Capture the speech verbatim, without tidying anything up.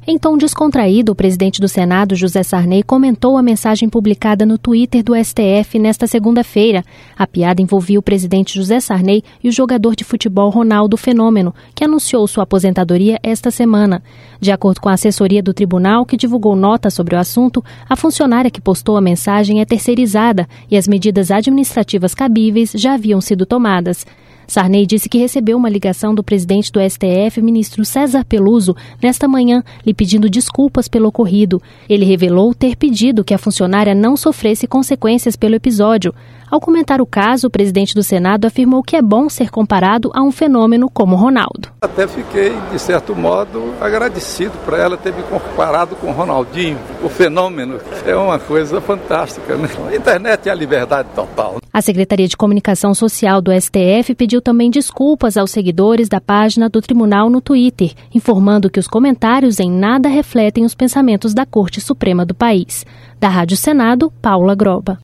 Em tom descontraído, o presidente do Senado, José Sarney, comentou a mensagem publicada no Twitter do S T F nesta segunda-feira. A piada envolvia o presidente José Sarney e o jogador de futebol Ronaldo Fenômeno, que anunciou sua aposentadoria esta semana. De acordo com a assessoria do tribunal, que divulgou nota sobre o assunto, a funcionária que postou a mensagem é terceirizada e as medidas administrativas cabíveis já haviam sido tomadas. Sarney disse que recebeu uma ligação do presidente do S T F, ministro César Peluso, nesta manhã, lhe pedindo desculpas pelo ocorrido. Ele revelou ter pedido que a funcionária não sofresse consequências pelo episódio. Ao comentar o caso, o presidente do Senado afirmou que é bom ser comparado a um fenômeno como Ronaldo. Até fiquei, de certo modo, agradecido por ela ter me comparado com o Ronaldinho, o fenômeno. É uma coisa fantástica, né? A internet é a liberdade total. A Secretaria de Comunicação Social do S T F pediu também desculpas aos seguidores da página do tribunal no Twitter, informando que os comentários em nada refletem os pensamentos da Corte Suprema do país. Da Rádio Senado, Paula Groba.